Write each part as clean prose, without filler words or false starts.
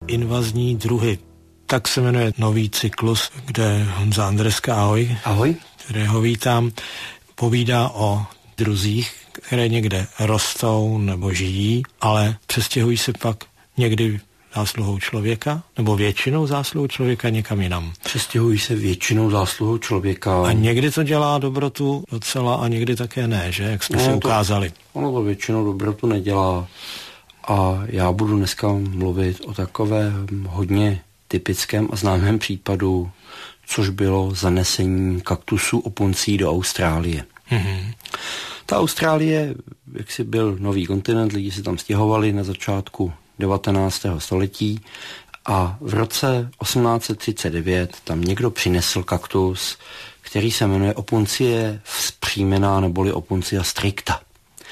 invazní druhy. Tak se jmenuje nový cyklus, kde Honza Andreska, ahoj. Ahoj. Kterého vítám, povídá o druzích, které někde rostou nebo žijí, ale přestěhují se pak někdy zásluhou člověka, nebo většinou zásluhou člověka někam jinam. Přestěhují se většinou zásluhou člověka. A někdy to dělá dobrotu docela a někdy také ne, že? Jak jsme si ukázali. Ono to většinou dobrotu nedělá. A já budu dneska mluvit o takovém hodně typickém a známém případu, což bylo zanesení kaktusů opuncí do Austrálie. Mm-hmm. Ta Austrálie, jaksi byl nový kontinent, lidi se tam stěhovali na začátku 19. století a v roce 1839 tam někdo přinesl kaktus, který se jmenuje Opuntia vzpřímená neboli Opuntia stricta.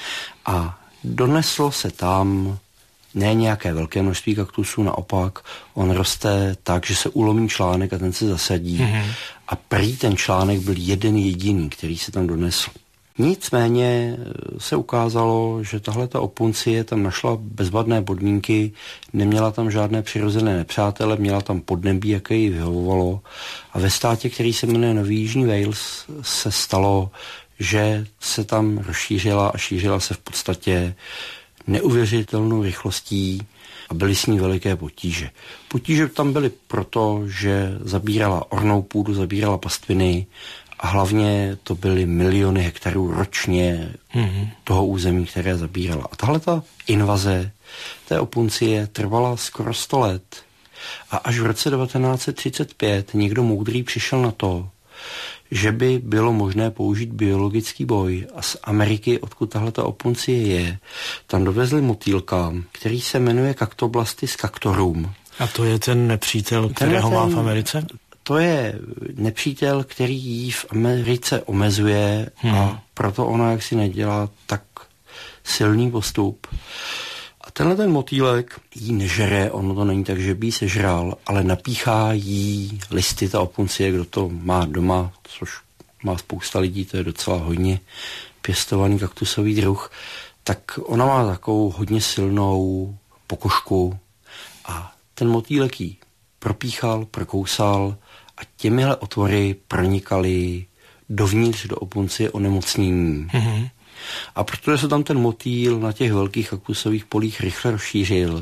A doneslo se tam ne nějaké velké množství kaktusů, naopak on roste tak, že se ulomí článek a ten se zasadí. A prý ten článek byl jeden jediný, který se tam donesl. Nicméně se ukázalo, že tahleta opuncie tam našla bezvadné podmínky, neměla tam žádné přirozené nepřátele, měla tam podnebí, jaké jí vyhovovalo. A ve státě, který se jmenuje Nový Jižní Wales, se stalo, že se tam rozšířila a šířila se v podstatě neuvěřitelnou rychlostí a byly s ní veliké potíže. Potíže tam byly proto, že zabírala ornou půdu, zabírala pastviny a hlavně to byly miliony hektarů ročně toho území, které zabírala. A tahle ta invaze té opuncie trvala skoro 100 let. A až v roce 1935 někdo moudrý přišel na to, že by bylo možné použít biologický boj a z Ameriky, odkud tahleta opuncie je, tam dovezli motýlka, který se jmenuje Cactoblastis cactorum. A to je ten nepřítel, kterého má v Americe? To je nepřítel, který jí v Americe omezuje a proto ona jaksi nedělá tak silný postup. A tenhle ten motýlek jí nežere, ono to není tak, že by jí sežral, ale napíchá jí listy, ta opuncie, kdo to má doma, což má spousta lidí, to je docela hodně pěstovaný kaktusový druh, tak ona má takovou hodně silnou pokožku a ten motýlek jí propíchal, prokousal a těmihle otvory pronikaly dovnitř do opuncie onemocnění. A protože se tam ten motýl na těch velkých kaktusových polích rychle rozšířil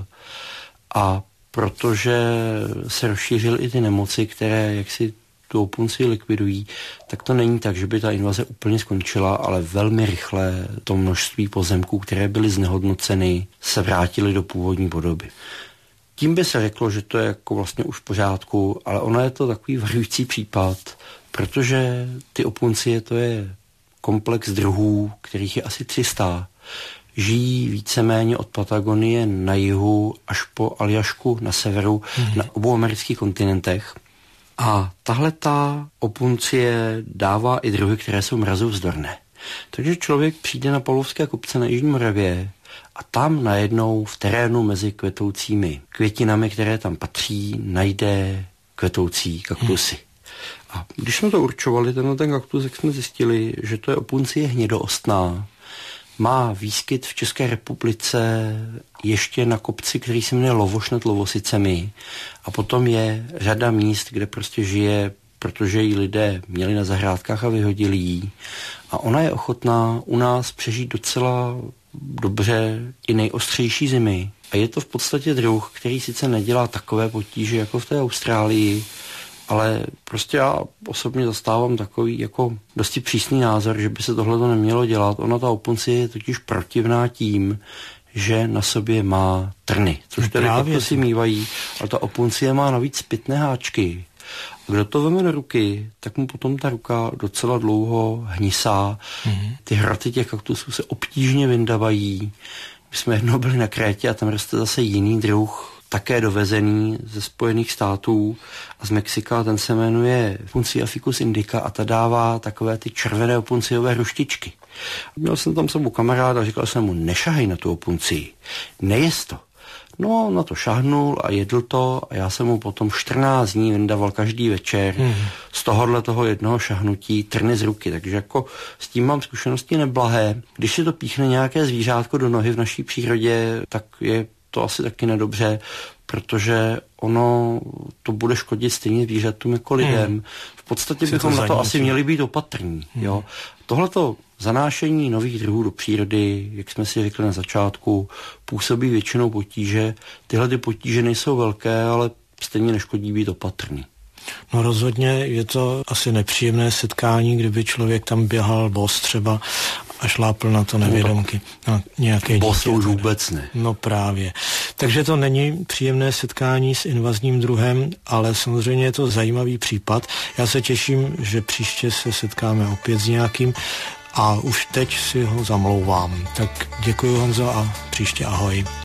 a protože se rozšířily i ty nemoci, které jaksi tu opuncii likvidují, tak to není tak, že by ta invaze úplně skončila, ale velmi rychle to množství pozemků, které byly znehodnoceny, se vrátily do původní podoby. Tím by se řeklo, že to je jako vlastně už v pořádku, ale ono je to takový varující případ, protože ty opuncie to je komplex druhů, kterých je asi 300. Žijí víceméně od Patagonie na jihu až po Aljašku na severu, na obou amerických kontinentech. A tahle ta opuncie dává i druhy, které jsou mrazovzdorné. Takže člověk přijde na Paulovské kopce na Jižní Moravě a tam najednou v terénu mezi kvetoucími květinami, které tam patří, najde kvetoucí kaktusy. A když jsme to určovali, ten kaktus, jak jsme zjistili, že to je opuncie hnědoostná, má výskyt v České republice ještě na kopci, který se jmenuje Lovoš nad Lovosicemi. A potom je řada míst, kde prostě žije, protože ji lidé měli na zahrádkách a vyhodili jí. A ona je ochotná u nás přežít docela dobře i nejostřejší zimy. A je to v podstatě druh, který sice nedělá takové potíže jako v té Austrálii, ale prostě já osobně zastávám takový jako dosti přísný názor, že by se tohle nemělo dělat. Ona ta opuncie je totiž protivná tím, že na sobě má trny, což tedy kaktusy mývají, ale ta opuncie má navíc pitné háčky. A kdo to veme do ruky, tak mu potom ta ruka docela dlouho hnisá. Ty hraty těch kaktusů se obtížně vyndávají. My jsme jednou byli na Krétě a tam roste zase jiný druh, také dovezený ze Spojených států a z Mexika, ten se jmenuje Opuncia ficus indica a ta dává takové ty červené opunciové ruštičky. Měl jsem tam sebou kamaráda a říkal jsem mu, nešahej na tu opuncii, nejest to. No, na to šahnul a jedl to a já jsem mu potom 14 dní vydával každý večer z toho jednoho šahnutí trny z ruky. Takže jako s tím mám zkušenosti neblahé. Když se to píchne nějaké zvířátko do nohy v naší přírodě, tak je to asi taky nedobře. protože ono to bude škodit stejně zvířatům jako lidem. V podstatě bychom na to asi měli být opatrní. Jo. Tohleto zanášení nových druhů do přírody, jak jsme si řekli na začátku, působí většinou potíže. Tyhle ty potíže nejsou velké, ale stejně neškodí být opatrný. No rozhodně je to asi nepříjemné setkání, kdyby člověk tam běhal bos třeba a šlápl na to nevědomky. Na nějaké bos už vůbec ne. No právě. Takže to není příjemné setkání s invazním druhem, ale samozřejmě je to zajímavý případ. Já se těším, že příště se setkáme opět s nějakým a už teď si ho zamlouvám. Tak děkuji, Honzo, a příště ahoj.